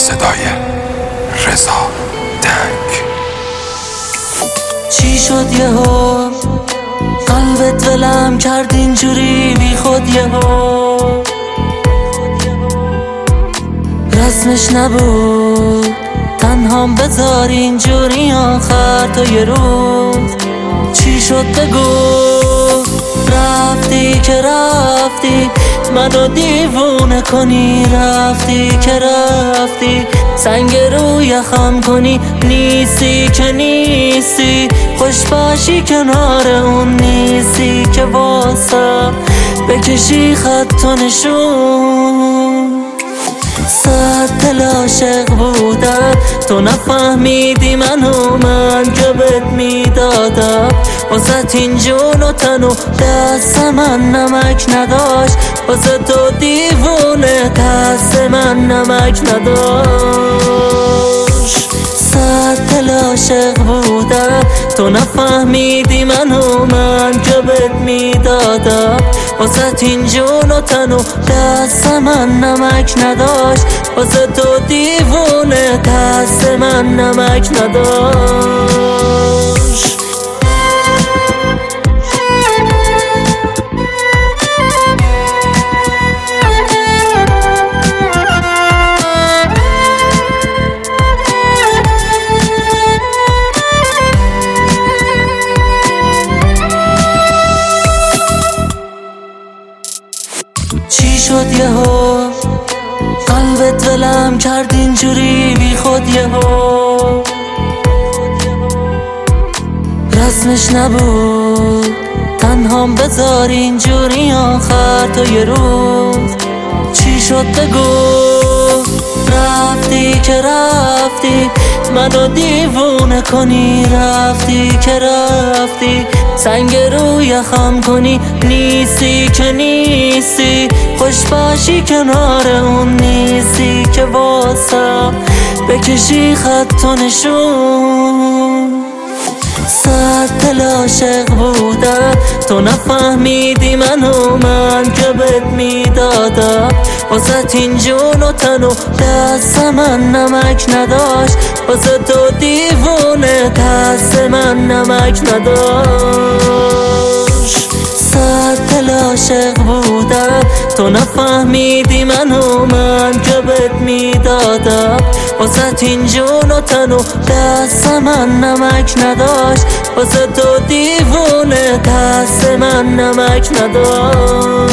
صدای رضا تنگ. چی شد یهو قلبت ولم کرد اینجوری بی خود یهو؟ رسمش نبود تنهام بذار اینجوری آخر تو یه روز. چی شد بگو رفتی که رفتی منو دیوونه کنی، رفتی که رفتی سنگ رو یخم کنی، نیستی که نیستی خوش باشی کنار اون نیستی که واسه بکشی خط و نشون. صد دل عاشق بودم تو نفهمیدی من که بهت میدادم واسه این جون و تن و دست من نمک نداشت، واسه تو دیوونه دست من نمک نداشت. صد دل عاشق بودم تو نفهمیدی من که بهت میدادم واسه این جون و تن و دست من نمک نداشت، واسه تو دیوونه دست من نمک نداشت. چی شد یهو قلبت ولم کرد اینجوری بی خود یهو؟ رسمش نبود تنهام بذار اینجوری آخر تو یه روز. چی شد بگو رفتی که رفتی منو دیوونه کنی، رفتی که رفتی سنگ رو یخم کنی، نیستی که نیستی خوش باشی کنار اون نیستی که واسه بکشی خط و نشون. صد دل عاشق بودم تو نفهمیدی من که بهت میدادم واسه این جون و تن و دست من نمک نداشت، واسه تو دیوونه دست من نمک نداشت. صد دل عاشق بودم تو نفهمیدی من که بهت میدادم واسه این جون و تن و دست من نمک نداشت، واسه تو دیوونه دست من نمک نداشت.